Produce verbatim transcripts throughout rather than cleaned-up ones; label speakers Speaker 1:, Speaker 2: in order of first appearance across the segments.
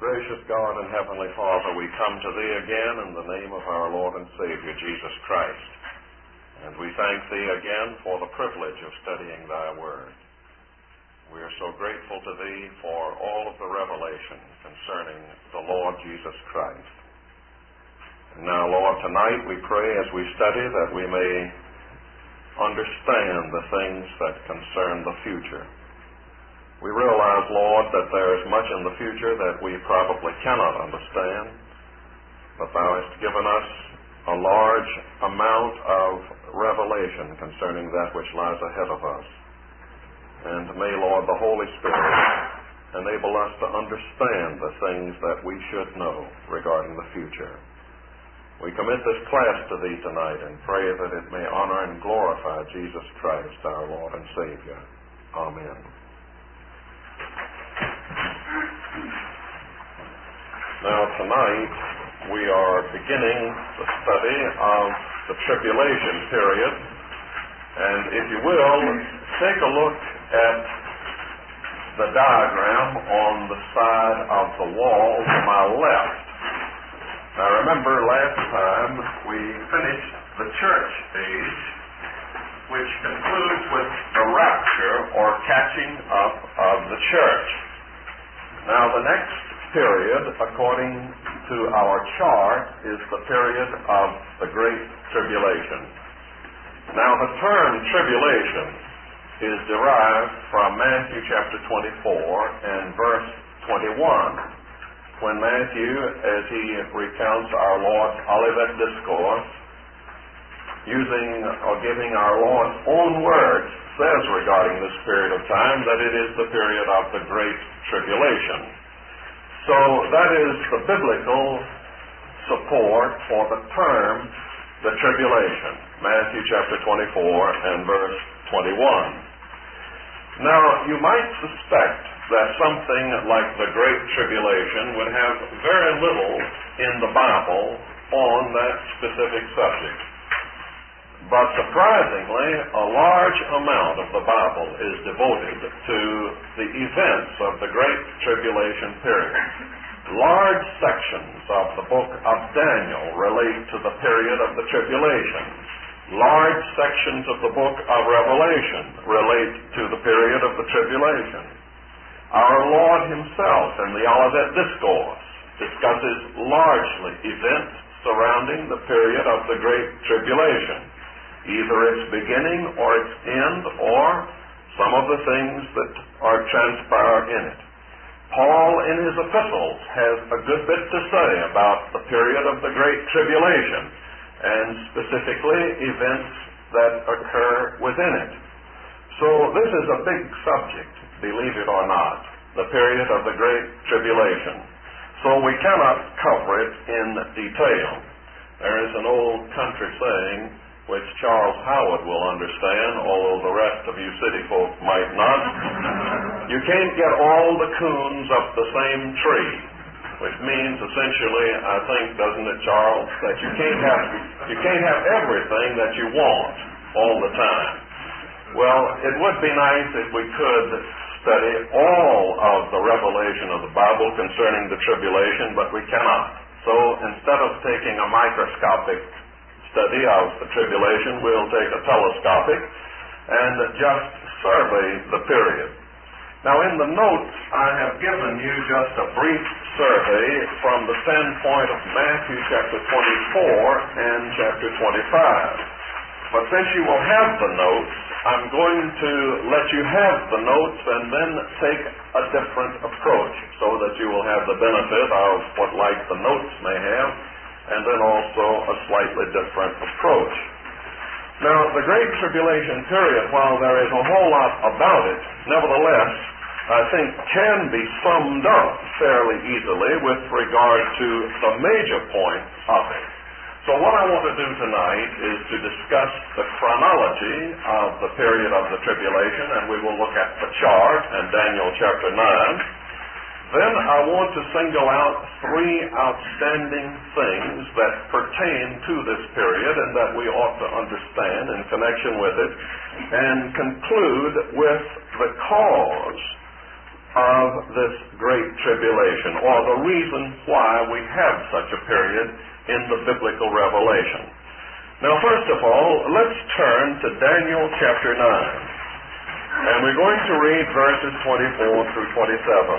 Speaker 1: Gracious God and Heavenly Father, we come to Thee again in the name of our Lord and Savior, Jesus Christ. And we thank Thee again for the privilege of studying Thy Word. We are so grateful to Thee for all of the revelation concerning the Lord Jesus Christ. And now, Lord, tonight we pray as we study that we may understand the things that concern the future. We realize, Lord, that there is much in the future that we probably cannot understand, but Thou hast given us a large amount of revelation concerning that which lies ahead of us. And may, Lord, the Holy Spirit enable us to understand the things that we should know regarding the future. We commit this class to Thee tonight and pray that it may honor and glorify Jesus Christ, our Lord and Savior. Amen. Now tonight we are beginning the study of the tribulation period, and if you will, take a look at the diagram on the side of the wall to my left. Now remember, last time we finished the church age, which concludes with the rapture or catching up of the church. Now the next period, according to our chart, is the period of the Great Tribulation. Now the term tribulation is derived from Matthew chapter twenty-four and verse twenty-one, when Matthew, as he recounts our Lord's Olivet Discourse, using or giving our Lord's own words, says regarding this period of time that it is the period of the Great Tribulation. So that is the biblical support for the term the tribulation, Matthew chapter twenty-four and verse twenty-one. Now, you might suspect that something like the Great Tribulation would have very little in the Bible on that specific subject. But surprisingly, a large amount of the Bible is devoted to the events of the Great Tribulation period. Large sections of the book of Daniel relate to the period of the tribulation. Large sections of the book of Revelation relate to the period of the tribulation. Our Lord Himself in the Olivet Discourse discusses largely events surrounding the period of the Great Tribulation, either its beginning or its end, or some of the things that are transpire in it. Paul, in his epistles, has a good bit to say about the period of the Great Tribulation, and specifically events that occur within it. So this is a big subject, believe it or not, the period of the Great Tribulation. So we cannot cover it in detail. There is an old country saying, which Charles Howard will understand, although the rest of you city folk might not. You can't get all the coons up the same tree, which means essentially, I think, doesn't it, Charles, that you can't have you can't have everything that you want all the time. Well, it would be nice if we could study all of the revelation of the Bible concerning the tribulation, but we cannot. So instead of taking a microscopic study of the tribulation, we'll take a telescopic and just survey the period. Now in the notes, I have given you just a brief survey from the standpoint of Matthew chapter twenty-four and chapter twenty-five. But since you will have the notes, I'm going to let you have the notes and then take a different approach so that you will have the benefit of what light the notes may have, and then also a slightly different approach. Now, the Great Tribulation period, while there is a whole lot about it, nevertheless, I think can be summed up fairly easily with regard to the major points of it. So what I want to do tonight is to discuss the chronology of the period of the tribulation, and we will look at the chart in Daniel chapter nine. Then I want to single out three outstanding things that pertain to this period and that we ought to understand in connection with it, and conclude with the cause of this great tribulation, or the reason why we have such a period in the biblical revelation. Now, first of all, let's turn to Daniel chapter nine. And we're going to read verses twenty-four through twenty-seven.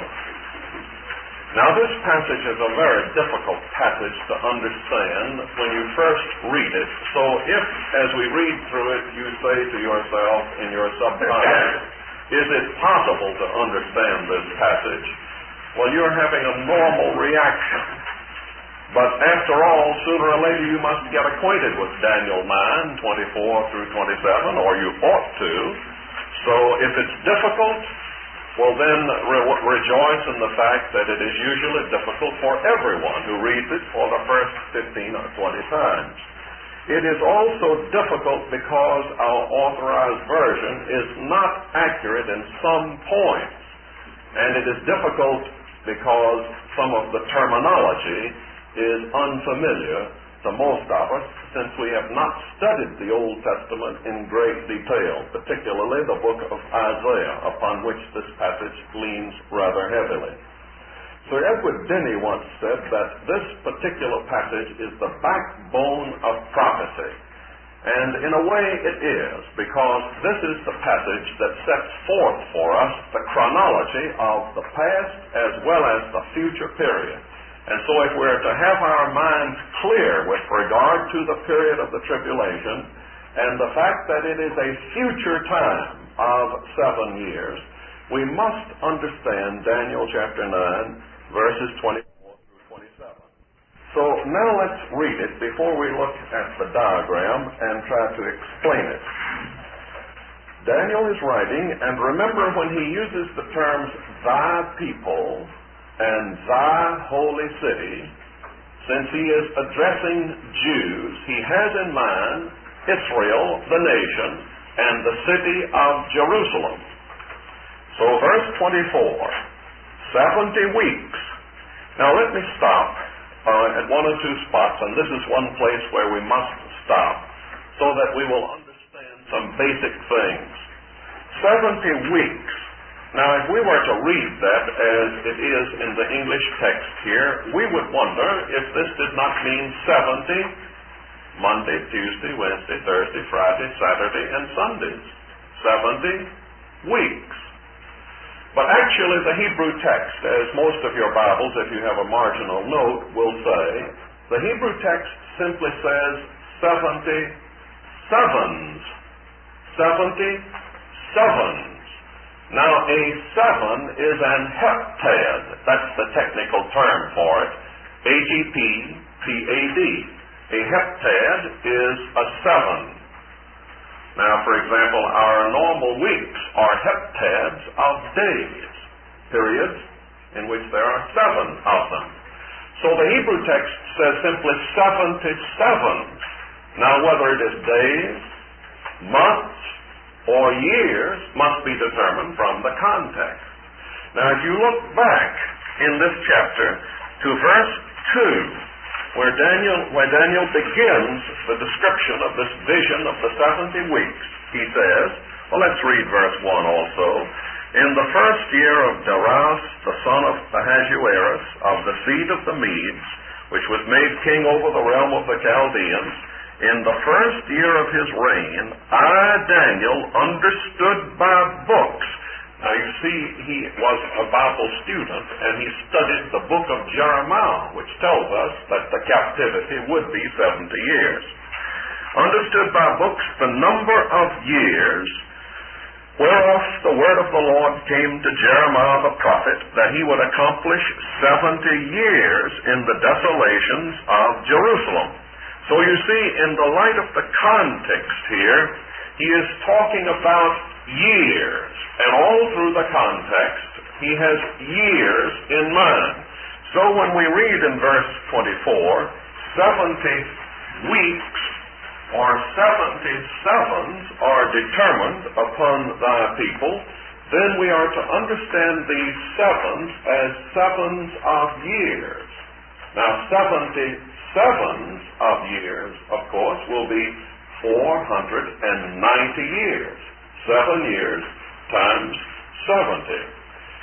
Speaker 1: Now, this passage is a very difficult passage to understand when you first read it. So if, as we read through it, you say to yourself in your subconscious, is it possible to understand this passage? Well, you're having a normal reaction. But after all, sooner or later you must get acquainted with Daniel nine, twenty-four through twenty-seven, or you ought to. So if it's difficult, well then re- rejoice in the fact that it is usually difficult for everyone who reads it for the first fifteen or twenty times. It is also difficult because our authorized version is not accurate in some points. And it is difficult because some of the terminology is unfamiliar to most of us, since we have not studied the Old Testament in great detail, particularly the book of Isaiah, upon which this passage leans rather heavily. Sir Edward Denny once said that this particular passage is the backbone of prophecy. And in a way it is, because this is the passage that sets forth for us the chronology of the past as well as the future period. And so if we're to have our minds clear with regard to the period of the tribulation and the fact that it is a future time of seven years, we must understand Daniel chapter nine, verses twenty-four through twenty-seven. So now let's read it before we look at the diagram and try to explain it. Daniel is writing, and remember when he uses the terms thy people and thy holy city, since he is addressing Jews, he has in mind Israel, the nation, and the city of Jerusalem. So verse twenty-four, seventy weeks. Now let me stop uh, at one or two spots, and this is one place where we must stop so that we will understand some basic things. seventy weeks. Now, if we were to read that as it is in the English text here, we would wonder if this did not mean seventy, Monday, Tuesday, Wednesday, Thursday, Friday, Saturday, and Sundays. seventy weeks. But actually, the Hebrew text, as most of your Bibles, if you have a marginal note, will say, the Hebrew text simply says seventy sevens. seventy sevens. Now, a seven is an heptad. That's the technical term for it. H E P T A D. A heptad is a seven. Now, for example, our normal weeks are heptads of days, periods in which there are seven of them. So the Hebrew text says simply seventy-seven. Now, whether it is days, months, or years must be determined from the context. Now, if you look back in this chapter to verse two, where Daniel, where Daniel begins the description of this vision of the seventy weeks, he says, well, let's read verse one also. In the first year of Darius, the son of Ahasuerus, of the seed of the Medes, which was made king over the realm of the Chaldeans, in the first year of his reign, I, Daniel, understood by books. Now, you see, he was a Bible student, and he studied the book of Jeremiah, which tells us that the captivity would be seventy years. Understood by books the number of years whereof the word of the Lord came to Jeremiah the prophet, that he would accomplish seventy years in the desolations of Jerusalem. So you see, in the light of the context here, he is talking about years. And all through the context, he has years in mind. So when we read in verse twenty-four, seventy weeks or seventy sevens are determined upon thy people, then we are to understand these sevens as sevens of years. Now, seventy sevens of years, of course, will be four hundred ninety years. Seven years times seventy.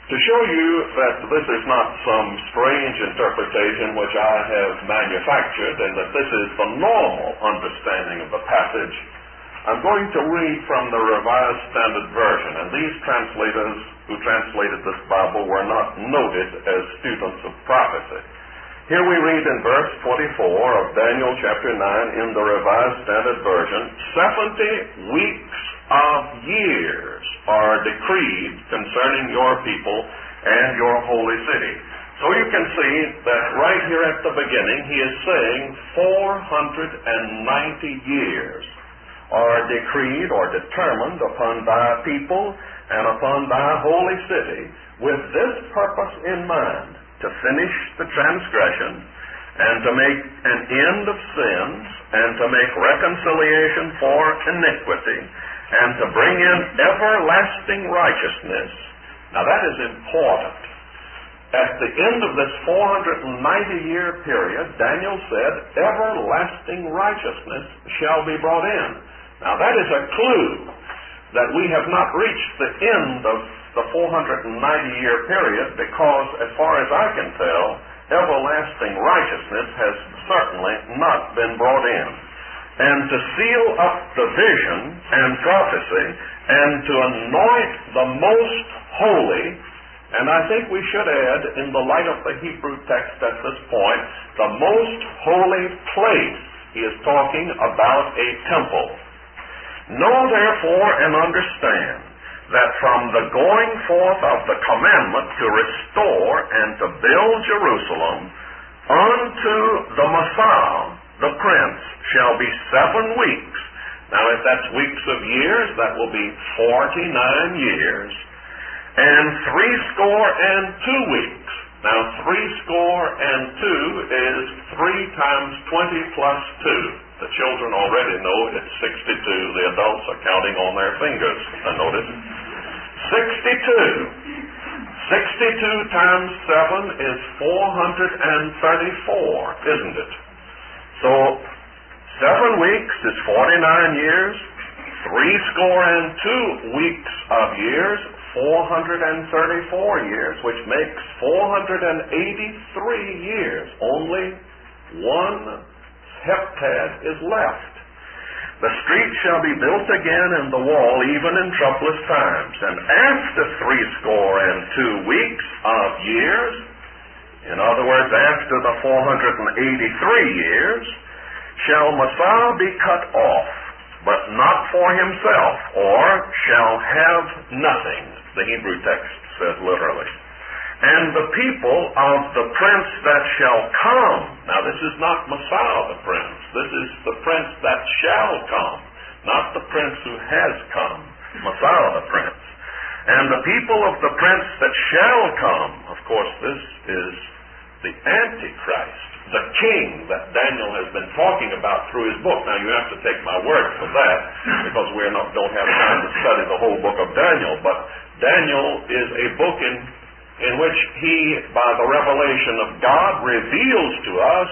Speaker 1: To show you that this is not some strange interpretation which I have manufactured and that this is the normal understanding of the passage, I'm going to read from the Revised Standard Version. And these translators who translated this Bible were not noted as students of prophecy. Here we read in verse twenty-four of Daniel chapter nine in the Revised Standard Version, seventy weeks of years are decreed concerning your people and your holy city. So you can see that right here at the beginning he is saying four hundred ninety years are decreed or determined upon thy people and upon thy holy city with this purpose in mind, to finish the transgression and to make an end of sins and to make reconciliation for iniquity and to bring in everlasting righteousness. Now that is important. At the end of this four hundred ninety year period, Daniel said, everlasting righteousness shall be brought in. Now that is a clue that we have not reached the end of the four hundred ninety year period, because as far as I can tell, everlasting righteousness has certainly not been brought in. And to seal up the vision and prophecy and to anoint the most holy, and I think we should add, in the light of the Hebrew text at this point, the most holy place. He is talking about a temple. Know therefore and understand that from the going forth of the commandment to restore and to build Jerusalem unto the Messiah, the Prince, shall be seven weeks. Now if that's weeks of years, that will be forty-nine years. And threescore and two weeks. Now threescore and two is three times twenty plus two. The children already know it's sixty-two. The adults are counting on their fingers, I notice. sixty-two. sixty-two times seven is four hundred thirty-four, isn't it? So, seven weeks is forty-nine years. Three score and two weeks of years, four hundred thirty-four years, which makes four hundred eighty-three years. Only one heptad is left. The street shall be built again and the wall even in troublous times. And after threescore and two weeks of years, in other words, after the four hundred eighty-three years, shall Messiah be cut off, but not for himself, or shall have nothing. The Hebrew text says literally. And the people of the prince that shall come. Now this is not Messiah the prince. This is the prince that shall come, not the prince who has come. Messiah the prince. And the people of the prince that shall come. Of course, this is the Antichrist, the king that Daniel has been talking about through his book. Now you have to take my word for that, because we not, don't have time to study the whole book of Daniel. But Daniel is a book in in which he, by the revelation of God, reveals to us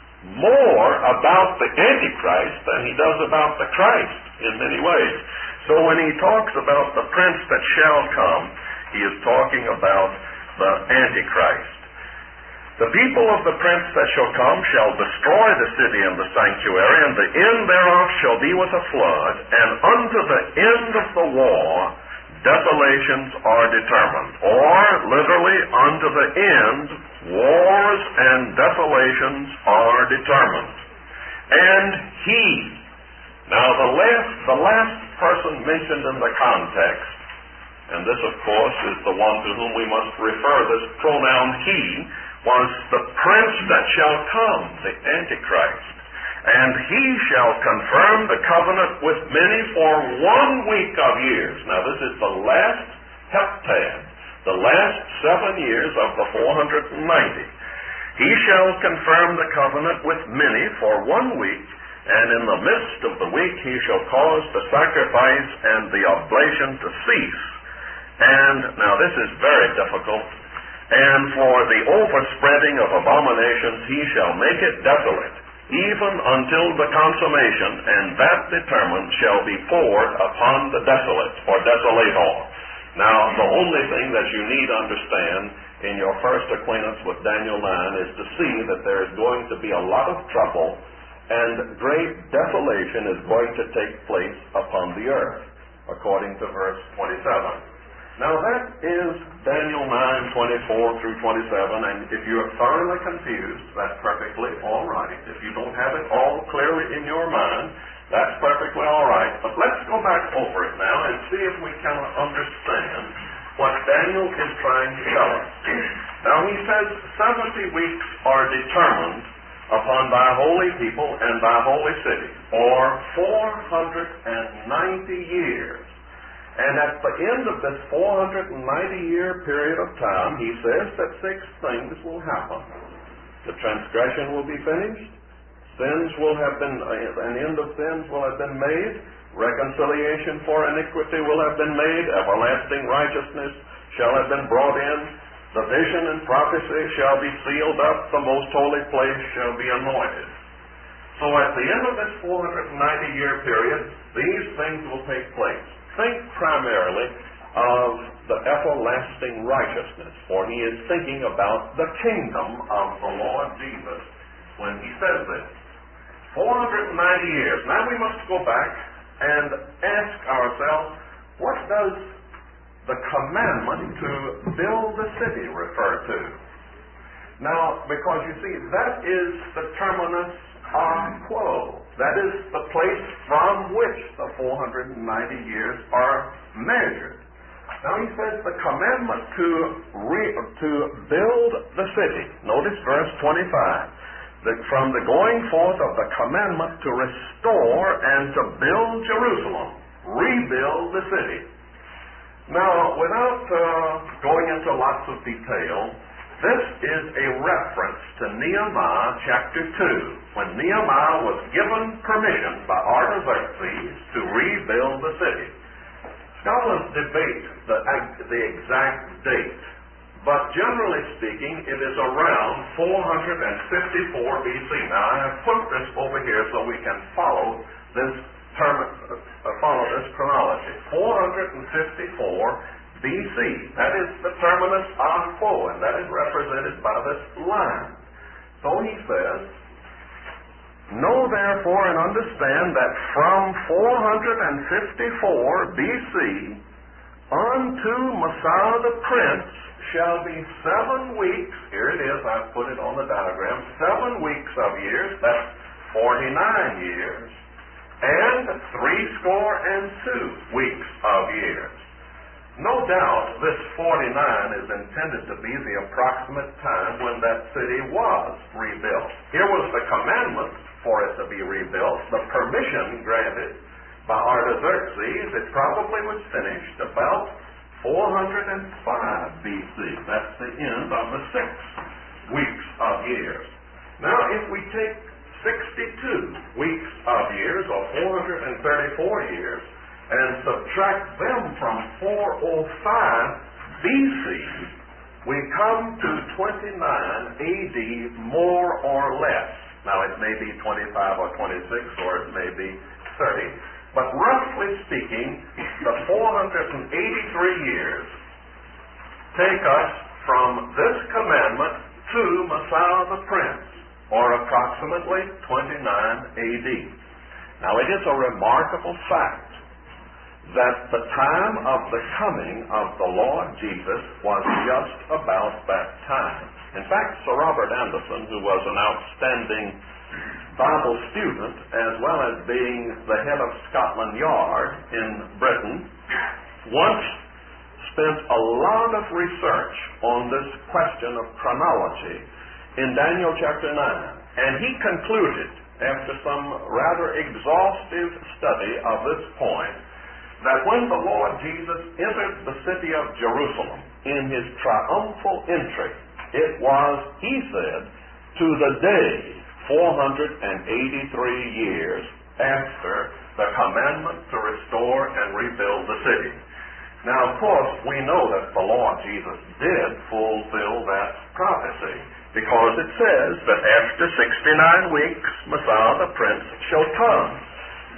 Speaker 1: more about the Antichrist than he does about the Christ in many ways. So when he talks about the prince that shall come, he is talking about the Antichrist. The people of the prince that shall come shall destroy the city and the sanctuary, and the end thereof shall be with a flood, and unto the end of the war desolations are determined. Or, literally, unto the end, wars and desolations are determined. And he. Now, the last, the last person mentioned in the context, and this, of course, is the one to whom we must refer, this pronoun he, was the prince that shall come, the Antichrist. And he shall confirm the covenant with many for one week of years. Now this is the last heptad, the last seven years of the four hundred ninety. He shall confirm the covenant with many for one week, and in the midst of the week he shall cause the sacrifice and the oblation to cease. And now this is very difficult. And for the overspreading of abominations he shall make it desolate, even until the consummation, and that determined shall be poured upon the desolate, or desolator. Now, the only thing that you need to understand in your first acquaintance with Daniel nine is to see that there is going to be a lot of trouble and great desolation is going to take place upon the earth, according to verse twenty-seven. Now that is Daniel nine, twenty-four through twenty-seven, and if you're thoroughly confused, that's perfectly all right. If you don't have it all clearly in your mind, that's perfectly all right. But let's go back over it now and see if we can understand what Daniel is trying to tell us. Now he says seventy weeks are determined upon thy holy people and thy holy city, or four hundred ninety years. And at the end of this four hundred ninety year period of time, he says that six things will happen. The transgression will be finished. Sins will have been, an end of sins will have been made. Reconciliation for iniquity will have been made. Everlasting righteousness shall have been brought in. The vision and prophecy shall be sealed up. The most holy place shall be anointed. So at the end of this four hundred ninety year period, these things will take place. Think primarily of the everlasting righteousness, for he is thinking about the kingdom of the Lord Jesus when he says this. four hundred ninety years. Now we must go back and ask ourselves, what does the commandment to build the city refer to? Now, because you see, that is the terminus ad quo. That is the place from which the four hundred ninety years are measured. Now he says the commandment to re- to build the city. Notice verse twenty-five. That from the going forth of the commandment to restore and to build Jerusalem, rebuild the city. Now, without uh, going into lots of detail, this is a reference to Nehemiah chapter two, when Nehemiah was given permission by Artaxerxes to rebuild the city. Scholars debate the, the exact date, but generally speaking, it is around four hundred fifty-four B C. Now, I have put this over here so we can follow this term, uh, follow this chronology. four hundred fifty-four B C. That is the terminus ad quo, and that is represented by this line. So he says, know therefore and understand that from four hundred fifty-four B C unto Messiah the Prince shall be seven weeks. Here it is, I've put it on the diagram. Seven weeks of years, that's forty-nine years, and three score and two weeks of years. No doubt this forty-nine is intended to be the approximate time when that city was rebuilt. Here was the commandment for it to be rebuilt, the permission granted by Artaxerxes. It probably was finished about four hundred five B C. That's the end of the six weeks of years. Now, if we take sixty-two weeks of years, or four hundred thirty-four years, and subtract them from four oh five B C, we come to twenty-nine A D more or less. Now it may be twenty-five or twenty-six, or it may be thirty. But roughly speaking, the four hundred eighty-three years take us from this commandment to Messiah the Prince, or approximately twenty-nine A D. Now it is a remarkable fact that the time of the coming of the Lord Jesus was just about that time. In fact, Sir Robert Anderson, who was an outstanding Bible student, as well as being the head of Scotland Yard in Britain, once spent a lot of research on this question of chronology in Daniel chapter nine. And he concluded, after some rather exhaustive study of this point, that when the Lord Jesus entered the city of Jerusalem in his triumphal entry, it was, he said, to the day four hundred eighty-three years after the commandment to restore and rebuild the city. Now, of course, we know that the Lord Jesus did fulfill that prophecy, because it says that after sixty-nine weeks, Messiah the Prince shall come.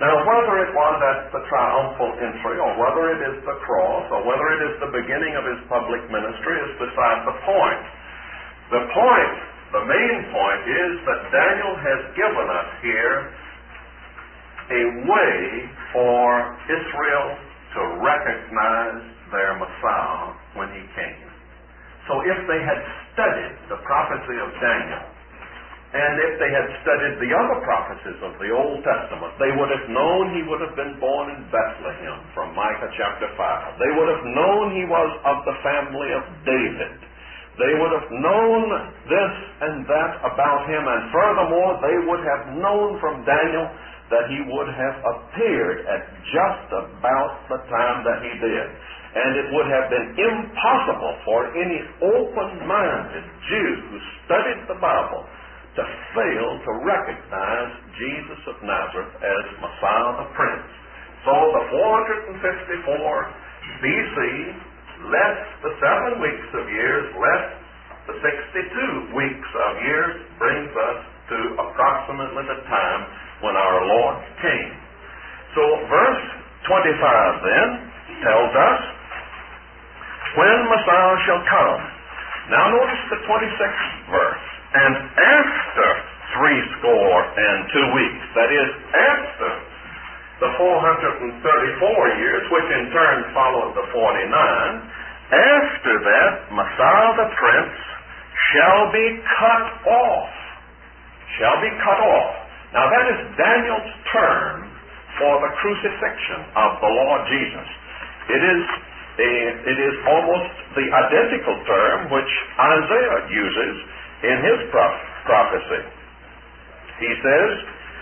Speaker 1: Now, whether it was at the triumphal entry, or whether it is the cross, or whether it is the beginning of his public ministry is beside the point. The point, the main point is that Daniel has given us here a way for Israel to recognize their Messiah when he came. So if they had studied the prophecy of Daniel, and if they had studied the other prophecies of the Old Testament, they would have known he would have been born in Bethlehem from Micah chapter five. They would have known he was of the family of David. They would have known this and that about him, and furthermore, they would have known from Daniel that he would have appeared at just about the time that he did. And it would have been impossible for any open-minded Jew who studied the Bible to fail to recognize Jesus of Nazareth as Messiah the Prince. So the four hundred fifty-four B C, less the seven weeks of years, less the sixty-two weeks of years, brings us to approximately the time when our Lord came. So verse twenty-five then tells us, when Messiah shall come. Now notice the twenty-sixth verse. And after threescore and two weeks, that is, after the four hundred thirty-four years, which in turn followed the forty-nine, after that, Messiah the Prince shall be cut off. Shall be cut off. Now that is Daniel's term for the crucifixion of the Lord Jesus. It is a, it is almost the identical term which Isaiah uses in his proph- prophecy. He says,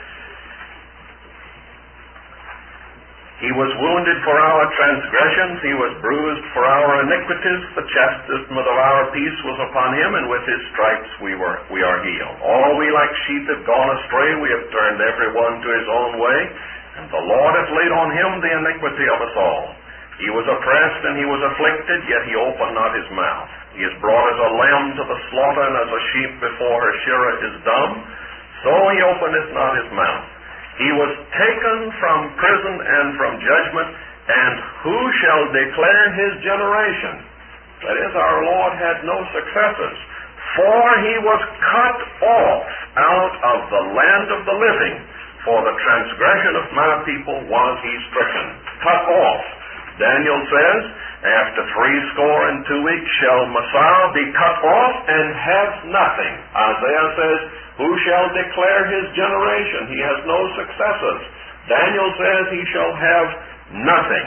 Speaker 1: he was wounded for our transgressions, he was bruised for our iniquities, the chastisement of our peace was upon him, and with his stripes we were we are healed. All we like sheep have gone astray, we have turned every one to his own way, and the Lord hath laid on him the iniquity of us all. He was oppressed and he was afflicted, yet he opened not his mouth. He is brought as a lamb to the slaughter, and as a sheep before her shearer is dumb, so he openeth not his mouth. He was taken from prison and from judgment, and who shall declare his generation? That is, our Lord had no successors. For he was cut off out of the land of the living. For the transgression of my people was he stricken. Cut off. Daniel says, after threescore and two weeks shall Messiah be cut off and have nothing. Isaiah says, who shall declare his generation? He has no successors. Daniel says he shall have nothing.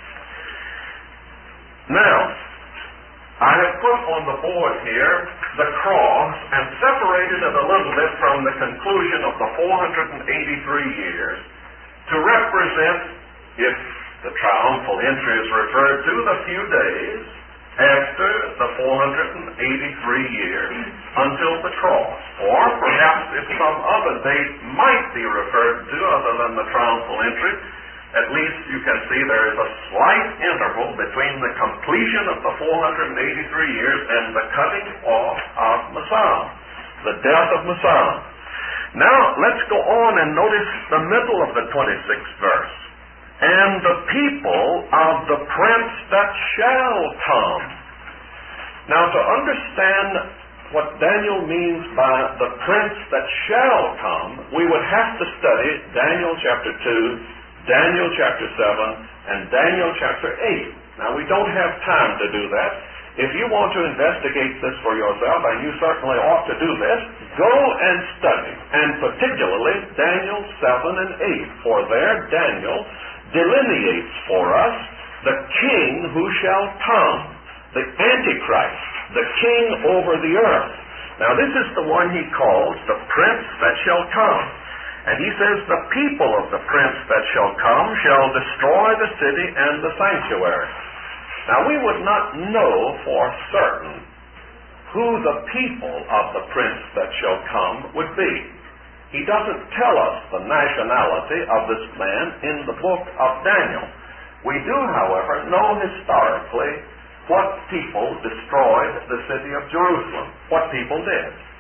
Speaker 1: Now, I have put on the board here the cross and separated it a little bit from the conclusion of the four hundred eighty-three years to represent, if the triumphal entry is referred to, the few days after the four hundred eighty-three years until the cross. Or perhaps if some other date might be referred to other than the triumphal entry, at least you can see there is a slight interval between the completion of the four hundred eighty-three years and the cutting off of Messiah, the death of Messiah. Now let's go on and notice the middle of the twenty-sixth verse. And the people of the prince that shall come. Now, to understand what Daniel means by the prince that shall come, we would have to study Daniel chapter two, Daniel chapter seven, and Daniel chapter eight. Now, we don't have time to do that. If you want to investigate this for yourself, and you certainly ought to do this, go and study, and particularly Daniel seven and eight, for there Daniel delineates for us the king who shall come, the Antichrist, the king over the earth. Now this is the one he calls the prince that shall come. And he says the people of the prince that shall come shall destroy the city and the sanctuary. Now we would not know for certain who the people of the prince that shall come would be. He doesn't tell us the nationality of this man in the book of Daniel. We do, however, know historically what people destroyed the city of Jerusalem. What people did.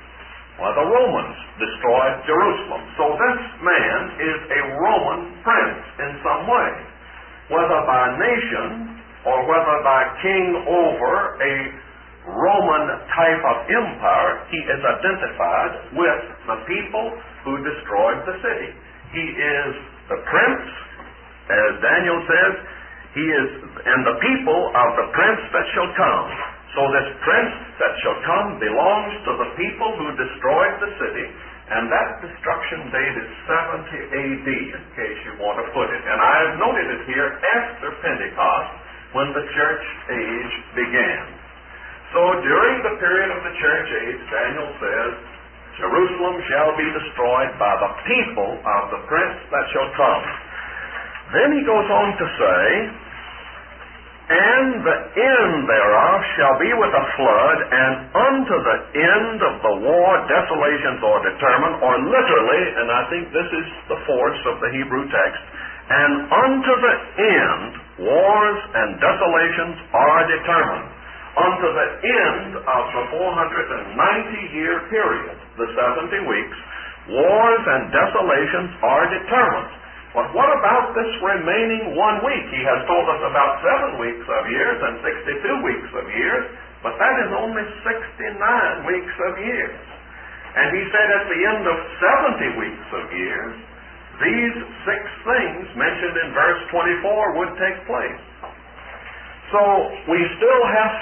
Speaker 1: Well, the Romans destroyed Jerusalem. So this man is a Roman prince in some way. Whether by nation or whether by king over a Roman type of empire, he is identified with the people who destroyed the city. He is the prince, as Daniel says, he is, and the people of the prince that shall come. So this prince that shall come belongs to the people who destroyed the city, and that destruction date is seventy A D, in case you want to put it. And I've noted it here after Pentecost, when the church age began. So during the period of the church age, Daniel says, Jerusalem shall be destroyed by the people of the prince that shall come. Then he goes on to say, and the end thereof shall be with a flood, and unto the end of the war desolations are determined, or literally, and I think this is the force of the Hebrew text, and unto the end wars and desolations are determined. Unto the end of the four hundred ninety year period, the seventy weeks, wars and desolations are determined. But what about this remaining one week? He has told us about seven weeks of years and sixty-two weeks of years, but that is only sixty-nine weeks of years. And he said at the end of seventy weeks of years, these six things mentioned in verse twenty-four would take place. So we still have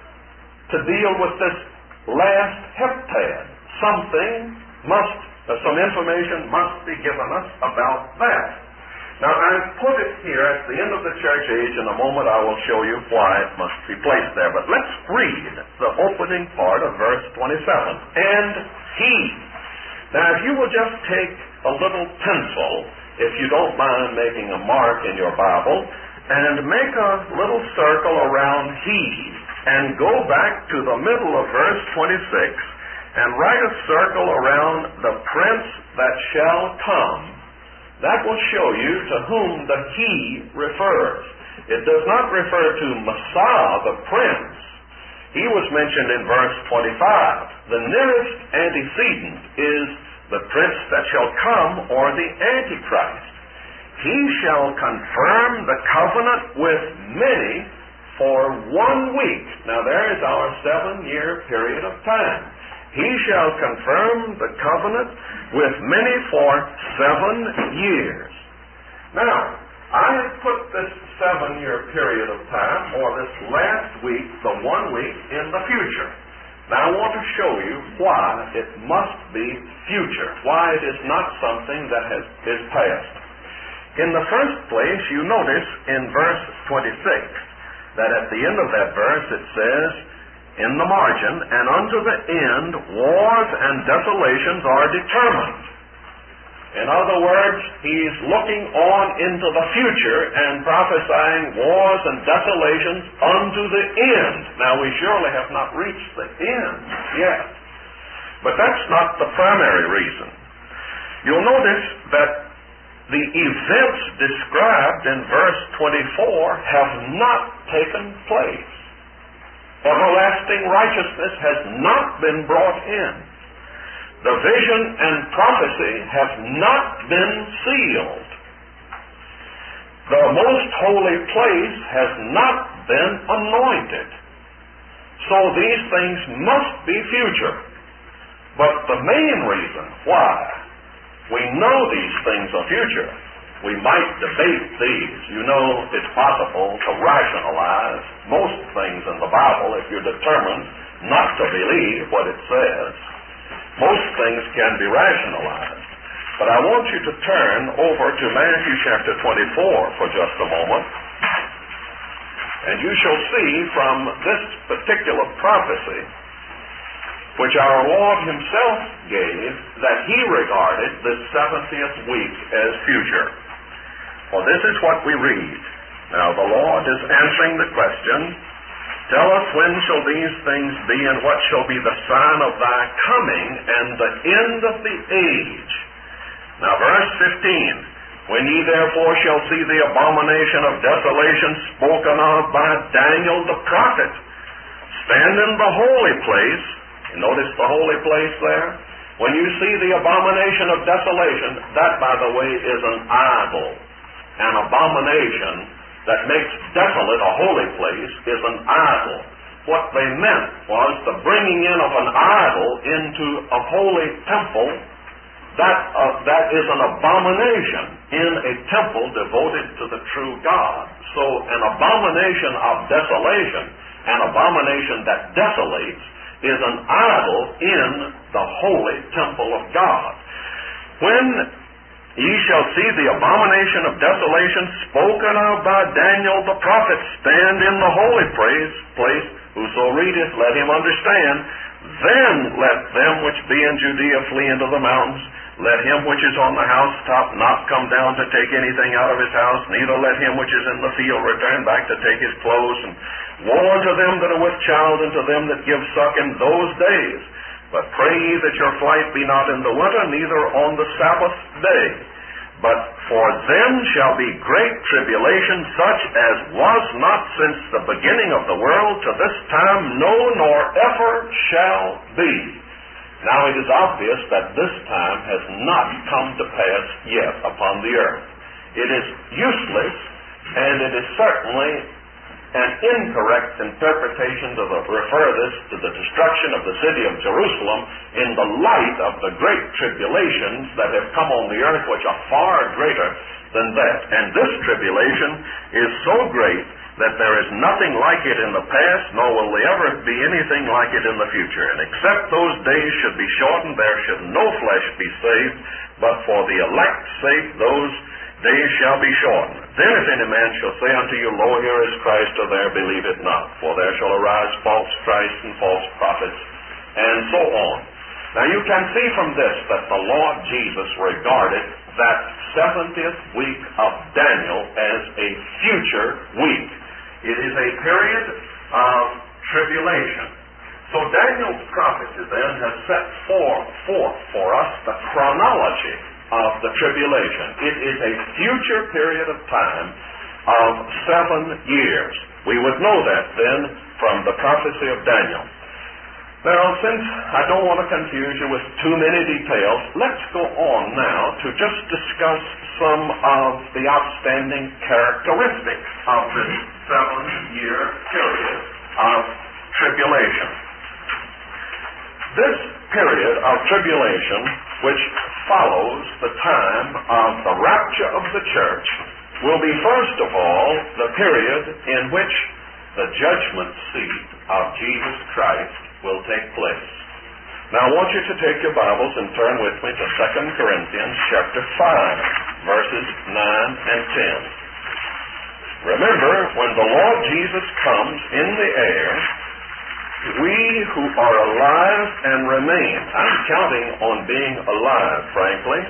Speaker 1: to deal with this last heptad. Something must Uh, some information must be given us about that. Now, I've put it here at the end of the church age. In a moment I will show you why it must be placed there. But let's read the opening part of verse twenty-seven. And he. Now, if you will just take a little pencil, if you don't mind making a mark in your Bible, and make a little circle around he, and go back to the middle of verse twenty-six, and write a circle around the prince that shall come. That will show you to whom the he refers. It does not refer to Messiah, the prince. He was mentioned in verse twenty-five. The nearest antecedent is the prince that shall come, or the Antichrist. He shall confirm the covenant with many for one week. Now there is our seven-year period of time. He shall confirm the covenant with many for seven years. Now, I have put this seven-year period of time, or this last week, the one week, in the future. Now, I want to show you why it must be future, why it is not something that has, is past. In the first place, you notice in verse twenty-six that at the end of that verse it says, in the margin, and unto the end wars and desolations are determined. In other words, he's looking on into the future and prophesying wars and desolations unto the end. Now, we surely have not reached the end yet. But that's not the primary reason. You'll notice that the events described in verse twenty-four have not taken place. Everlasting righteousness has not been brought in. The vision and prophecy have not been sealed. The most holy place has not been anointed. So these things must be future. But the main reason why we know these things are future, we might debate these. You know, it's possible to rationalize most things in the Bible if you're determined not to believe what it says. Most things can be rationalized. But I want you to turn over to Matthew chapter twenty-four for just a moment. And you shall see from this particular prophecy, which our Lord himself gave, that he regarded the seventieth week as future. For this is what we read. Now the Lord is answering the question, tell us when shall these things be, and what shall be the sign of thy coming and the end of the age? Now verse fifteen, when ye therefore shall see the abomination of desolation spoken of by Daniel the prophet, stand in the holy place. You notice the holy place there? When you see the abomination of desolation, that, by the way, is an idol. An abomination that makes desolate a holy place is an idol. What they meant was the bringing in of an idol into a holy temple. That, uh, that is an abomination in a temple devoted to the true God. So an abomination of desolation, an abomination that desolates, is an idol in the holy temple of God. When ye shall see the abomination of desolation spoken of by Daniel the prophet stand in the holy place, whoso readeth, let him understand. Then let them which be in Judea flee into the mountains. Let him which is on the housetop not come down to take anything out of his house, neither let him which is in the field return back to take his clothes. And woe unto them that are with child, and to them that give suck in those days. But pray ye that your flight be not in the winter, neither on the Sabbath day. But for them shall be great tribulation, such as was not since the beginning of the world to this time, no, nor ever shall be. Now it is obvious that this time has not come to pass yet upon the earth. It is useless, and it is certainly an incorrect interpretation to the, refer this to the destruction of the city of Jerusalem in the light of the great tribulations that have come on the earth, which are far greater than that. And this tribulation is so great that there is nothing like it in the past, nor will there ever be anything like it in the future. And except those days should be shortened, there should no flesh be saved, but for the elect's sake those days shall be shortened. Then if any man shall say unto you, Lo, here is Christ, or there, believe it not. For there shall arise false Christs and false prophets, and so on. Now you can see from this that the Lord Jesus regarded that seventieth week of Daniel as a future week. It is a period of tribulation. So Daniel's prophecy then has set forth, forth for us the chronology of the tribulation. It is a future period of time of seven years. We would know that then from the prophecy of Daniel. Now, since I don't want to confuse you with too many details, let's go on now to just discuss some of the outstanding characteristics of this seven-year period of tribulation. This period of tribulation, which follows the time of the rapture of the church, will be first of all the period in which the judgment seat of Jesus Christ will take place. Now I want you to take your Bibles and turn with me to Second Corinthians chapter five, verses nine and ten. Remember, when the Lord Jesus comes in the air, we who are alive and remain, I'm counting on being alive, frankly.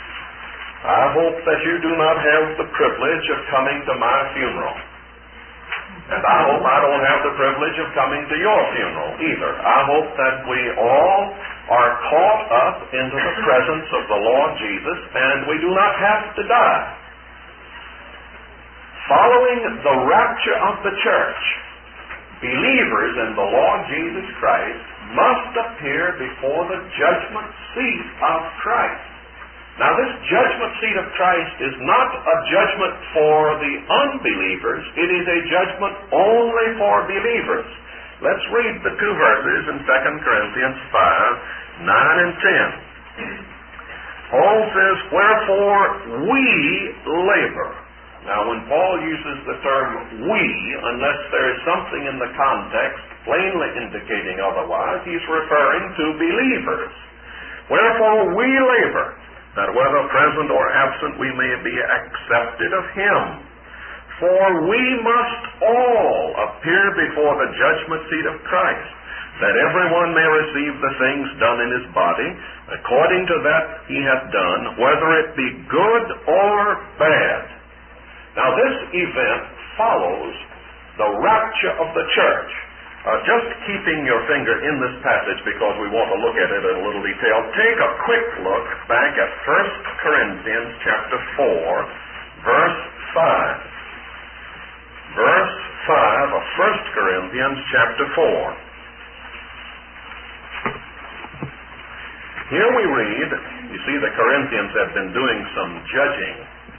Speaker 1: I hope that you do not have the privilege of coming to my funeral. And I hope I don't have the privilege of coming to your funeral either. I hope that we all are caught up into the presence of the Lord Jesus, and we do not have to die. Following the rapture of the church, believers in the Lord Jesus Christ must appear before the judgment seat of Christ. Now, this judgment seat of Christ is not a judgment for the unbelievers. It is a judgment only for believers. Let's read the two verses in Second Corinthians five, nine and ten. Paul says, Wherefore we labor. Now, when Paul uses the term we, unless there is something in the context plainly indicating otherwise, he's referring to believers. Wherefore we labor, that whether present or absent we may be accepted of him. For we must all appear before the judgment seat of Christ, that everyone may receive the things done in his body, according to that he hath done, whether it be good or bad. Now this event follows the rapture of the church. Uh, just keeping your finger in this passage because we want to look at it in a little detail, take a quick look back at First Corinthians chapter four, verse five. Verse five of First Corinthians chapter four. Here we read, you see the Corinthians have been doing some judging.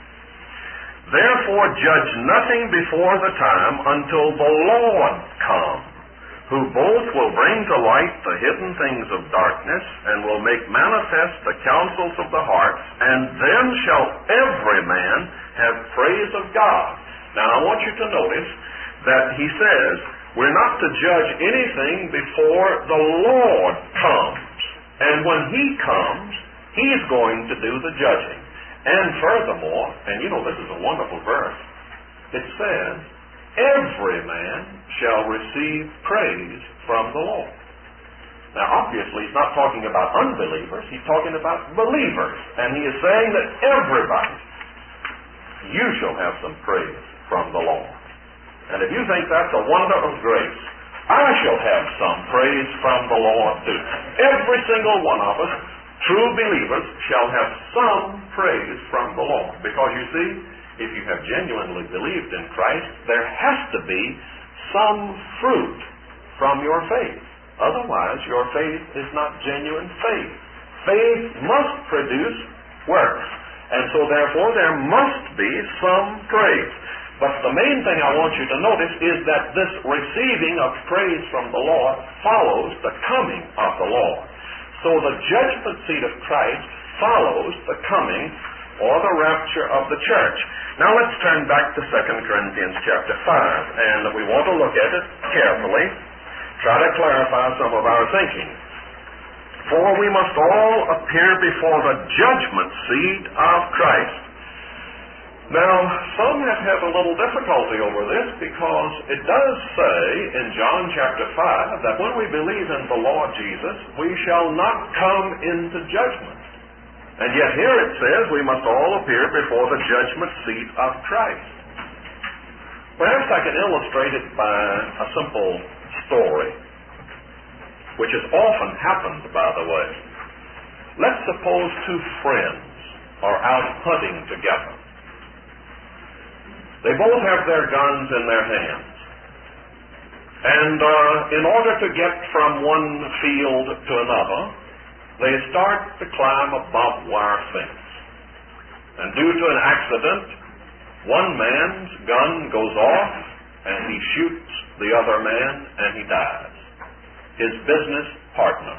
Speaker 1: Therefore judge nothing before the time until the Lord come, who both will bring to light the hidden things of darkness, and will make manifest the counsels of the hearts, and then shall every man have praise of God. Now I want you to notice that he says we're not to judge anything before the Lord comes. And when he comes, he's going to do the judging. And furthermore, and you know this is a wonderful verse, it says, every man shall receive praise from the Lord. Now obviously he's not talking about unbelievers, he's talking about believers. And he is saying that everybody, you shall have some praise from the Lord. And if you think that's a wonder of grace, I shall have some praise from the Lord too. Every single one of us, true believers, shall have some praise from the Lord. Because you see, if you have genuinely believed in Christ, there has to be some fruit from your faith. Otherwise, your faith is not genuine faith. Faith must produce works. And so therefore, there must be some praise. But the main thing I want you to notice is that this receiving of praise from the Lord follows the coming of the Lord. So the judgment seat of Christ follows the coming or the rapture of the church. Now let's turn back to Second Corinthians chapter five, and we want to look at it carefully, try to clarify some of our thinking. For we must all appear before the judgment seat of Christ. Now, some have had a little difficulty over this because it does say in John chapter five that when we believe in the Lord Jesus, we shall not come into judgment. And yet here it says we must all appear before the judgment seat of Christ. Perhaps I can illustrate it by a simple story, which has often happened, by the way. Let's suppose two friends are out hunting together. They both have their guns in their hands. And uh, in order to get from one field to another, they start to climb a barbed wire fence. And due to an accident, one man's gun goes off and he shoots the other man and he dies. His business partner.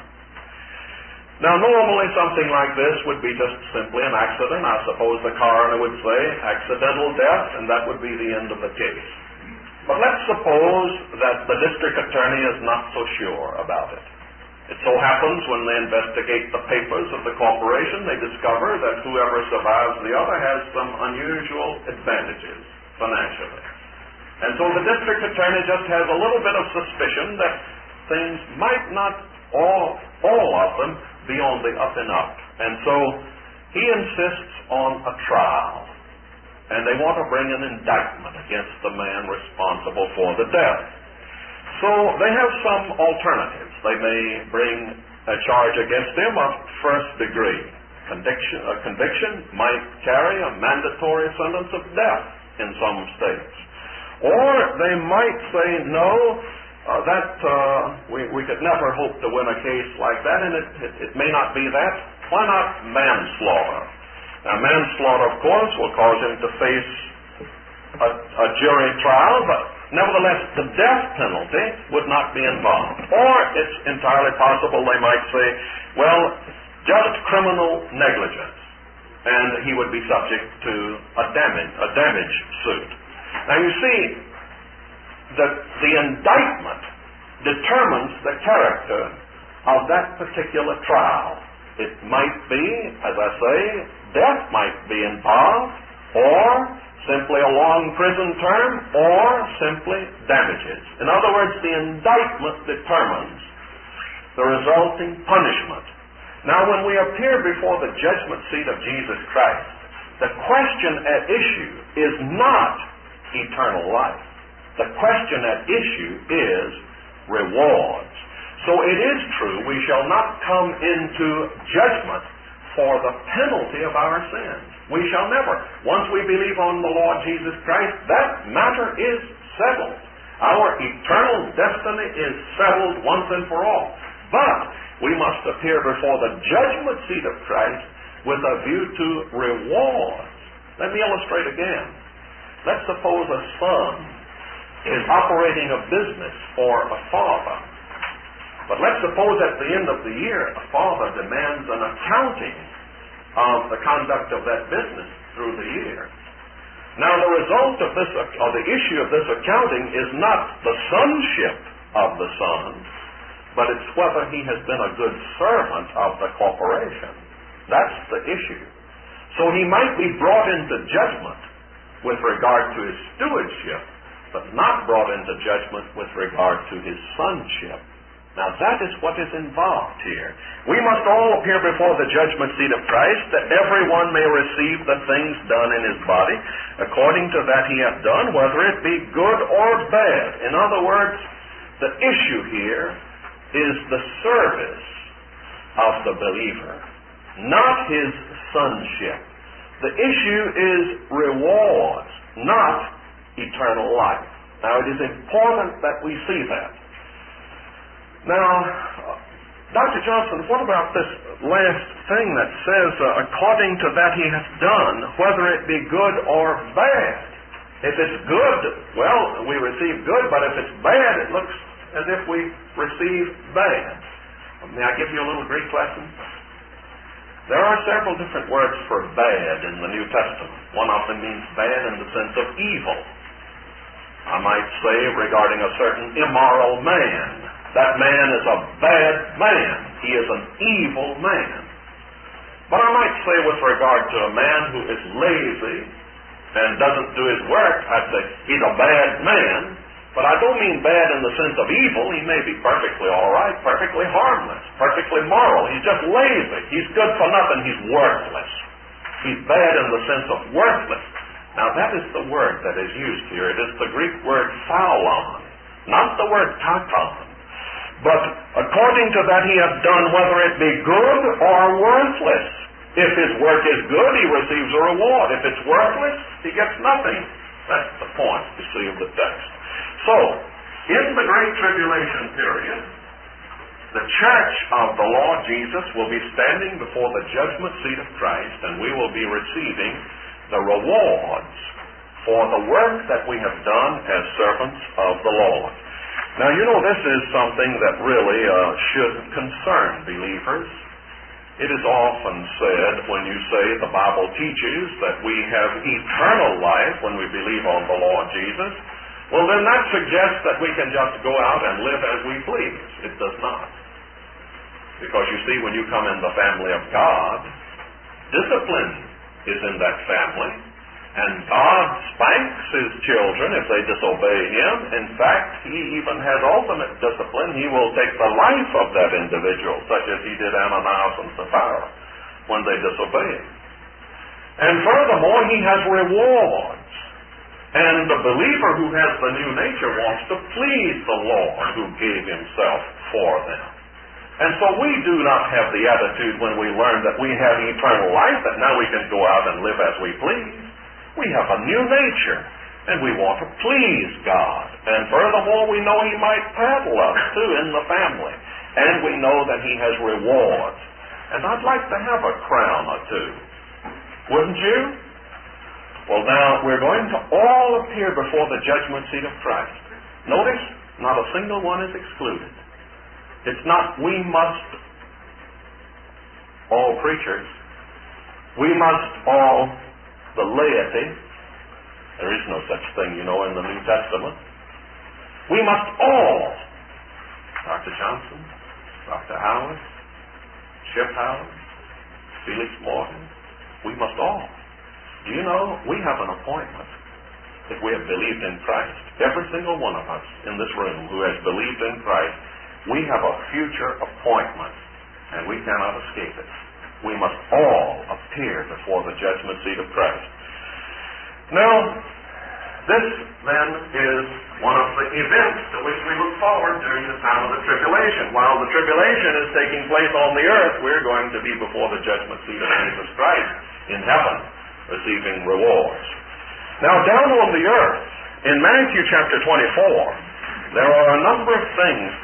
Speaker 1: Now normally something like this would be just simply an accident. I suppose the coroner would say accidental death, and that would be the end of the case. But let's suppose that the district attorney is not so sure about it. It so happens when they investigate the papers of the corporation, they discover that whoever survives the other has some unusual advantages financially. And so the district attorney just has a little bit of suspicion that things might not all, all of them be on the up and up. And so he insists on a trial. And they want to bring an indictment against the man responsible for the death. So they have some alternatives. They may bring a charge against him of first degree. Conviction, a conviction might carry a mandatory sentence of death in some states. Or they might say, no, uh, that uh, we, we could never hope to win a case like that, and it, it, it may not be that. Why not manslaughter? Now, manslaughter, of course, will cause him to face a, a jury trial, but nevertheless, the death penalty would not be involved. Or it's entirely possible they might say, well, just criminal negligence, and he would be subject to a damage, a damage suit. Now, you see that the indictment determines the character of that particular trial. It might be, as I say, death might be involved, or simply a long prison term, or simply damages. In other words, the indictment determines the resulting punishment. Now, when we appear before the judgment seat of Jesus Christ, the question at issue is not eternal life. The question at issue is rewards. So it is true, we shall not come into judgment for the penalty of our sins. We shall never. Once we believe on the Lord Jesus Christ, that matter is settled. Our eternal destiny is settled once and for all. But we must appear before the judgment seat of Christ with a view to reward. Let me illustrate again. Let's suppose a son is operating a business for a father. But let's suppose at the end of the year, a father demands an accounting of the conduct of that business through the year. Now, the result of this, or the issue of this accounting is not the sonship of the son, but it's whether he has been a good servant of the corporation. That's the issue. So he might be brought into judgment with regard to his stewardship, but not brought into judgment with regard to his sonship. Now that is what is involved here. We must all appear before the judgment seat of Christ, that everyone may receive the things done in his body, according to that he hath done, whether it be good or bad. In other words, the issue here is the service of the believer, not his sonship. The issue is rewards, not eternal life. Now it is important that we see that. Now, Doctor Johnson, what about this last thing that says, uh, according to that he hath done, whether it be good or bad? If it's good, well, we receive good, but if it's bad, it looks as if we receive bad. May I give you a little Greek lesson? There are several different words for bad in the New Testament. One of them means bad in the sense of evil. I might say regarding a certain immoral man, that man is a bad man. He is an evil man. But I might say with regard to a man who is lazy and doesn't do his work, I'd say he's a bad man. But I don't mean bad in the sense of evil. He may be perfectly all right, perfectly harmless, perfectly moral. He's just lazy. He's good for nothing. He's worthless. He's bad in the sense of worthless. Now that is the word that is used here. It is the Greek word phaulon, not the word taton. But according to that he hath done, whether it be good or worthless. If his work is good, he receives a reward. If it's worthless, he gets nothing. That's the point, you see, of the text. So, in the Great Tribulation period, the church of the Lord Jesus will be standing before the judgment seat of Christ, and we will be receiving the rewards for the work that we have done as servants of the Lord. Now, you know, this is something that really uh, should concern believers. It is often said when you say the Bible teaches that we have eternal life when we believe on the Lord Jesus, well, then that suggests that we can just go out and live as we please. It does not. Because you see, when you come in the family of God, discipline is in that family. And God spanks his children if they disobey him. In fact, he even has ultimate discipline. He will take the life of that individual, such as he did Ananias and Sapphira when they disobey him. And furthermore, he has rewards. And the believer who has the new nature wants to please the Lord who gave himself for them. And so we do not have the attitude when we learn that we have eternal life, that now we can go out and live as we please. We have a new nature, and we want to please God. And furthermore, we know he might paddle us, too, in the family. And we know that he has rewards. And I'd like to have a crown or two. Wouldn't you? Well, now, we're going to all appear before the judgment seat of Christ. Notice, not a single one is excluded. It's not we must, all preachers, we must all the laity. There is no such thing, you know, in the New Testament. We must all, Doctor Johnson, Doctor Howard, Chip Howard, Felix Morgan, we must all. Do you know, we have an appointment if we have believed in Christ. Every single one of us in this room who has believed in Christ, we have a future appointment, and we cannot escape it. We must all appear before the judgment seat of Christ. Now, this then is one of the events to which we look forward during the time of the tribulation. While the tribulation is taking place on the earth, we're going to be before the judgment seat of Jesus Christ in heaven, receiving rewards. Now, down on the earth, in Matthew chapter twenty-four, there are a number of things that are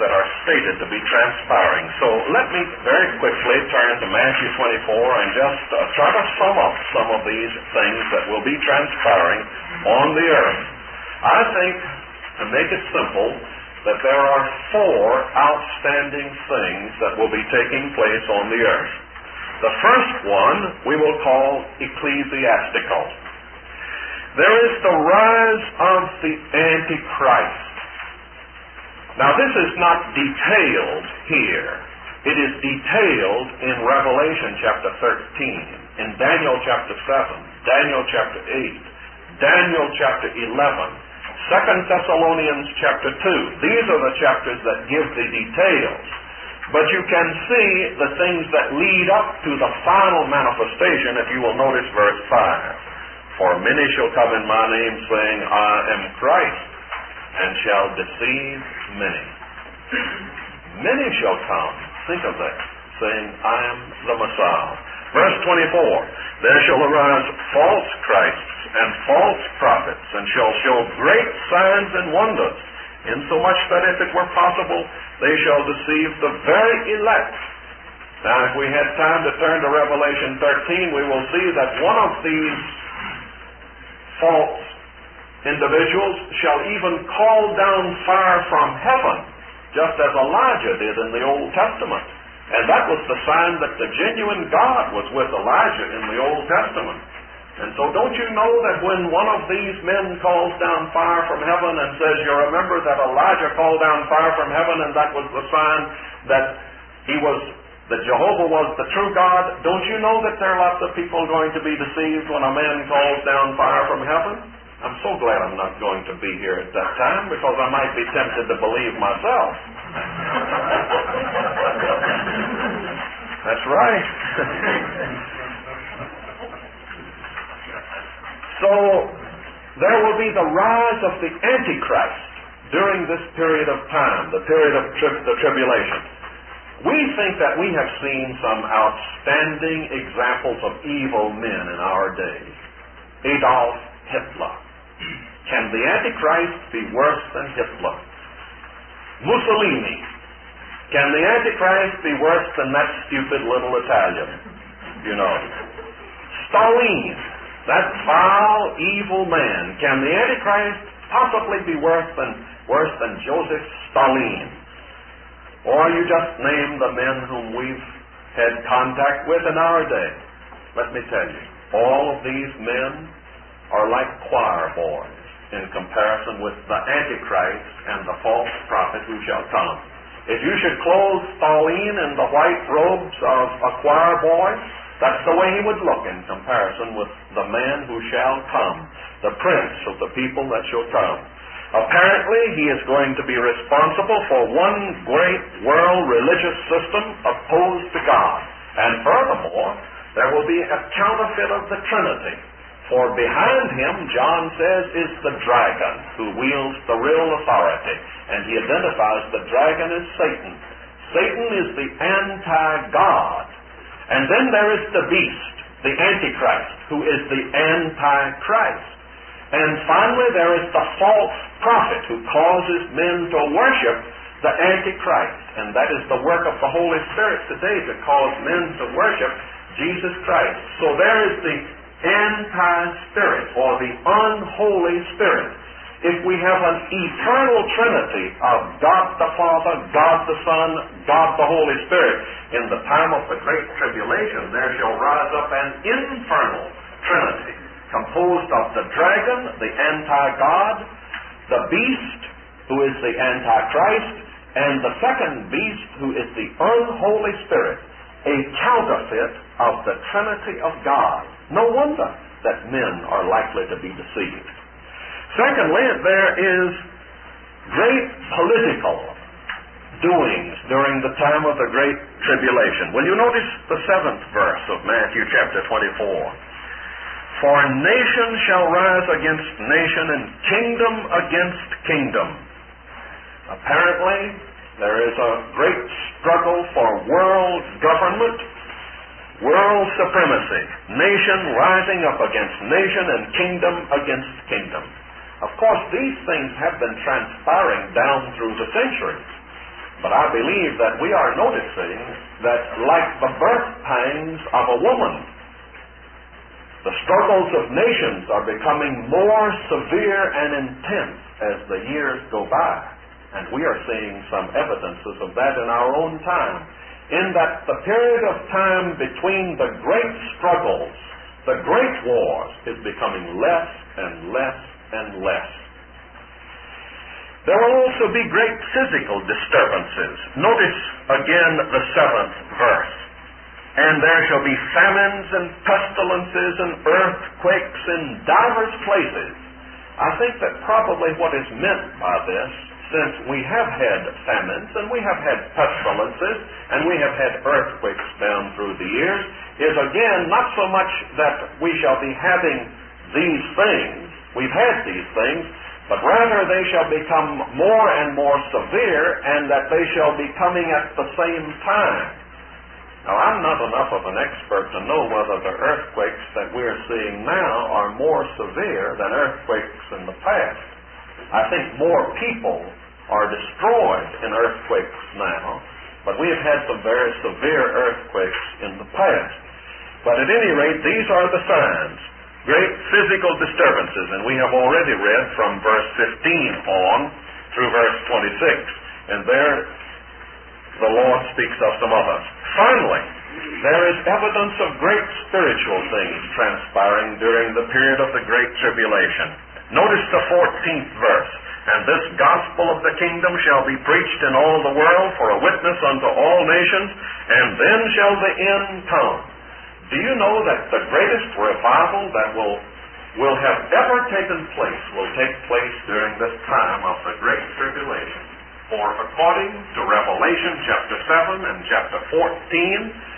Speaker 1: stated to be transpiring. So let me very quickly turn to Matthew twenty-four and just uh, try to sum up some of these things that will be transpiring on the earth. I think, to make it simple, that there are four outstanding things that will be taking place on the earth. The first one we will call ecclesiastical. There is the rise of the Antichrist. Now, this is not detailed here. It is detailed in Revelation chapter thirteen, in Daniel chapter seven, Daniel chapter eight, Daniel chapter eleven, Second Thessalonians chapter two. These are the chapters that give the details. But you can see the things that lead up to the final manifestation if you will notice verse five. For many shall come in my name, saying, I am Christ, and shall deceive many. Many shall come, think of that, saying, I am the Messiah. Verse twenty-four, there shall arise false Christs and false prophets, and shall show great signs and wonders, insomuch that if it were possible, they shall deceive the very elect. Now, if we had time to turn to Revelation thirteen, we will see that one of these false individuals shall even call down fire from heaven, just as Elijah did in the Old Testament. And that was the sign that the genuine God was with Elijah in the Old Testament. And so don't you know that when one of these men calls down fire from heaven and says, you remember that Elijah called down fire from heaven and that was the sign that he was, that Jehovah was the true God, don't you know that there are lots of people going to be deceived when a man calls down fire from heaven? I'm so glad I'm not going to be here at that time, because I might be tempted to believe myself. That's right. So, there will be the rise of the Antichrist during this period of time, the period of tri- the tribulation. We think that we have seen some outstanding examples of evil men in our day. Adolf Hitler. Can the Antichrist be worse than Hitler? Mussolini. Can the Antichrist be worse than that stupid little Italian? You know. Stalin. That foul, evil man. Can the Antichrist possibly be worse than worse than Joseph Stalin? Or you just name the men whom we've had contact with in our day. Let me tell you, all of these men are like choir boys in comparison with the Antichrist and the false prophet who shall come. If you should clothe Stalin in the white robes of a choir boy, that's the way he would look in comparison with the man who shall come, the prince of the people that shall come. Apparently, he is going to be responsible for one great world religious system opposed to God. And furthermore, there will be a counterfeit of the Trinity. For behind him, John says, is the dragon who wields the real authority. And he identifies the dragon as Satan. Satan is the anti-God. And then there is the beast, the Antichrist, who is the Antichrist. And finally, there is the false prophet who causes men to worship the Antichrist. And that is the work of the Holy Spirit today, to cause men to worship Jesus Christ. So there is the anti-spirit, or the unholy spirit. If we have an eternal Trinity of God the Father, God the Son, God the Holy Spirit, in the time of the Great Tribulation there shall rise up an infernal Trinity, composed of the dragon, the anti-God, the beast, who is the Antichrist, and the second beast, who is the unholy spirit, a counterfeit of the Trinity of God. No wonder that men are likely to be deceived. Secondly, there is great political doings during the time of the Great Tribulation. Will you notice the seventh verse of Matthew chapter twenty-four? For nation shall rise against nation, and kingdom against kingdom. Apparently, there is a great struggle for world government, world supremacy, nation rising up against nation and kingdom against kingdom. Of course, these things have been transpiring down through the centuries. But I believe that we are noticing that like the birth pangs of a woman, the struggles of nations are becoming more severe and intense as the years go by. And we are seeing some evidences of that in our own time, in that the period of time between the great struggles, the great wars, is becoming less and less and less. There will also be great physical disturbances. Notice again the seventh verse. And there shall be famines and pestilences and earthquakes in divers places. I think that probably what is meant by this, since we have had famines and we have had pestilences and we have had earthquakes down through the years, is again not so much that we shall be having these things, we've had these things, but rather they shall become more and more severe, and that they shall be coming at the same time. Now, I'm not enough of an expert to know whether the earthquakes that we're seeing now are more severe than earthquakes in the past. I think more people are destroyed in earthquakes now, but we have had some very severe earthquakes in the past. But at any rate, these are the signs. Great physical disturbances, and we have already read from verse fifteen on through verse twenty-six, and there the Lord speaks of some others. Finally, there is evidence of great spiritual things transpiring during the period of the Great Tribulation. Notice the fourteenth verse. And this gospel of the kingdom shall be preached in all the world for a witness unto all nations, and then shall the end come. Do you know that the greatest revival that will will have ever taken place will take place during this time of the Great Tribulation? For according to Revelation chapter seven and chapter fourteen,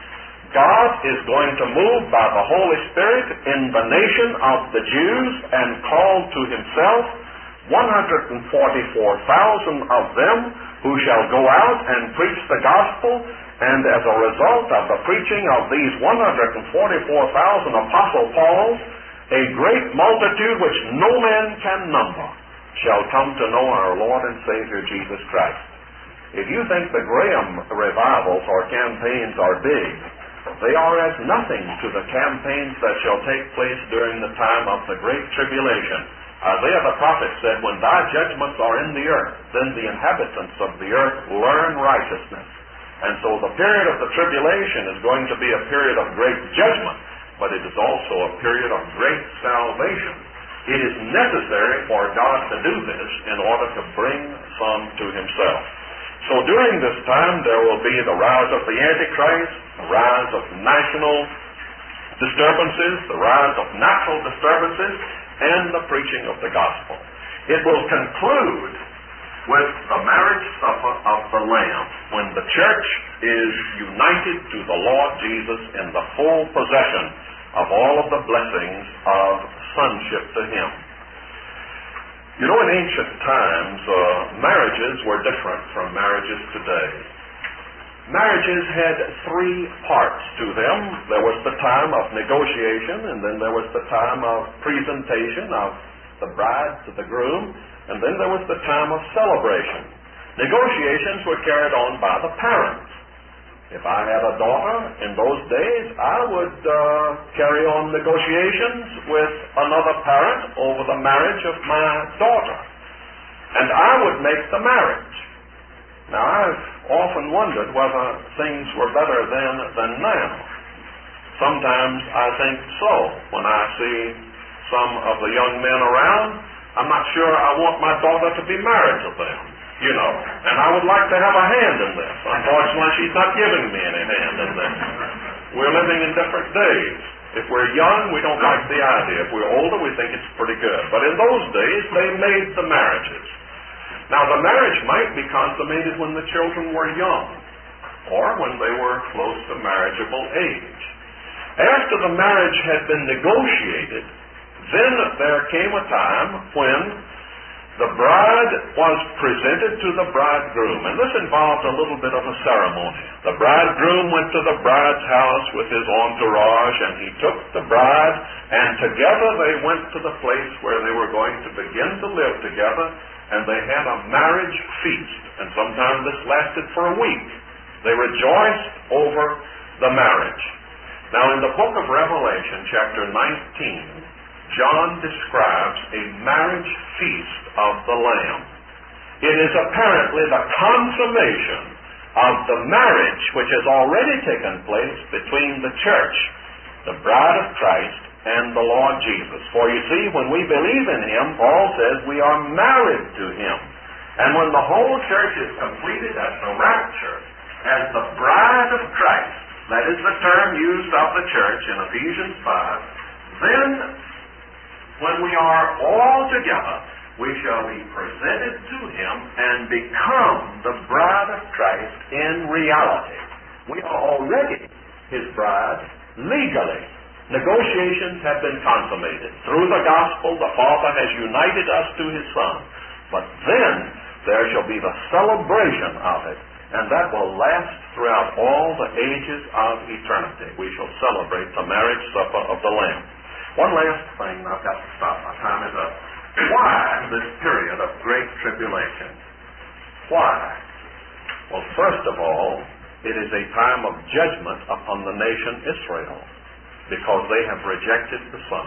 Speaker 1: God is going to move by the Holy Spirit in the nation of the Jews and call to himself one hundred forty-four thousand of them who shall go out and preach the gospel. And as a result of the preaching of these one hundred forty-four thousand Apostle Pauls, a great multitude which no man can number shall come to know our Lord and Savior Jesus Christ. If you think the Graham revivals or campaigns are big, they are as nothing to the campaigns that shall take place during the time of the Great Tribulation. Isaiah the prophet said, when thy judgments are in the earth, then the inhabitants of the earth learn righteousness. And so the period of the tribulation is going to be a period of great judgment, but it is also a period of great salvation. It is necessary for God to do this in order to bring some to himself. So during this time there will be the rise of the Antichrist, the rise of national disturbances, the rise of natural disturbances, and the preaching of the gospel. It will conclude with the marriage supper of the Lamb, when the church is united to the Lord Jesus in the full possession of all of the blessings of sonship to him. You know, in ancient times, uh, marriages were different from marriages today. Marriages had three parts to them. There was the time of negotiation, and then there was the time of presentation of the bride to the groom, and then there was the time of celebration. Negotiations were carried on by the parents. If I had a daughter in those days, I would uh, carry on negotiations with another parent over the marriage of my daughter. And I would make the marriage. Now, I've often wondered whether things were better then than now. Sometimes I think so. When I see some of the young men around, I'm not sure I want my daughter to be married to them, you know. And I would like to have a hand in this. Unfortunately, she's not giving me any hand in this. We're living in different days. If we're young, we don't like the idea. If we're older, we think it's pretty good. But in those days, they made the marriages. Now, the marriage might be consummated when the children were young, or when they were close to marriageable age. After the marriage had been negotiated, then there came a time when The bride was presented to the bridegroom, and this involved a little bit of a ceremony. The bridegroom went to the bride's house with his entourage, and he took the bride, and together they went to the place where they were going to begin to live together, and they had a marriage feast, and sometimes this lasted for a week. They rejoiced over the marriage. Now, in the book of Revelation, chapter nineteen, John describes a marriage feast of the Lamb. It is apparently the consummation of the marriage which has already taken place between the church, the bride of Christ, and the Lord Jesus. For you see, when we believe in Him, Paul says we are married to Him. And when the whole church is completed at the rapture as the bride of Christ, that is the term used of the church in Ephesians five, then when we are all together, we shall be presented to Him and become the bride of Christ in reality. We are already His bride legally. Negotiations have been consummated. Through the gospel, the Father has united us to His Son. But then there shall be the celebration of it, and that will last throughout all the ages of eternity. We shall celebrate the marriage supper of the Lamb. One last thing, I've got to stop. My time is up. Why this period of great tribulation? Why? Well, first of all, it is a time of judgment upon the nation Israel, because they have rejected the Son.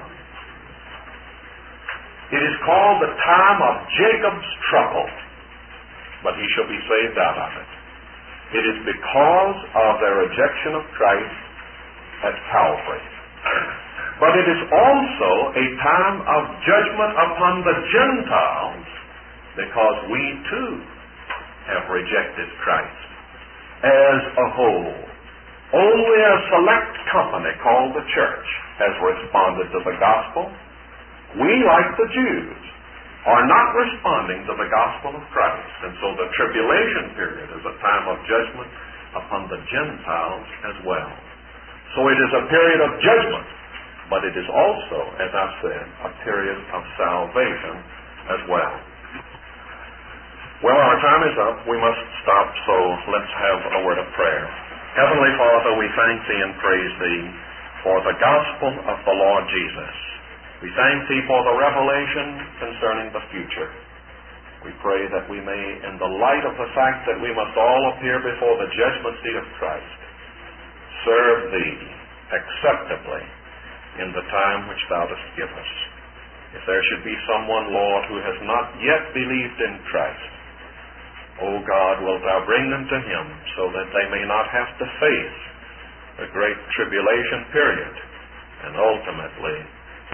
Speaker 1: It is called the time of Jacob's trouble, but he shall be saved out of it. It is because of their rejection of Christ at Calvary. But it is also a time of judgment upon the Gentiles, because we too have rejected Christ as a whole. Only a select company called the church has responded to the gospel. We, like the Jews, are not responding to the gospel of Christ. And so the tribulation period is a time of judgment upon the Gentiles as well. So it is a period of judgment, but it is also, as I said, a period of salvation as well. Well, our time is up. We must stop, so let's have a word of prayer. Heavenly Father, we thank Thee and praise Thee for the gospel of the Lord Jesus. We thank Thee for the revelation concerning the future. We pray that we may, in the light of the fact that we must all appear before the judgment seat of Christ, serve Thee acceptably in the time which Thou dost give us. If there should be someone, Lord, who has not yet believed in Christ, O God, wilt Thou bring them to Him so that they may not have to face the great tribulation period and ultimately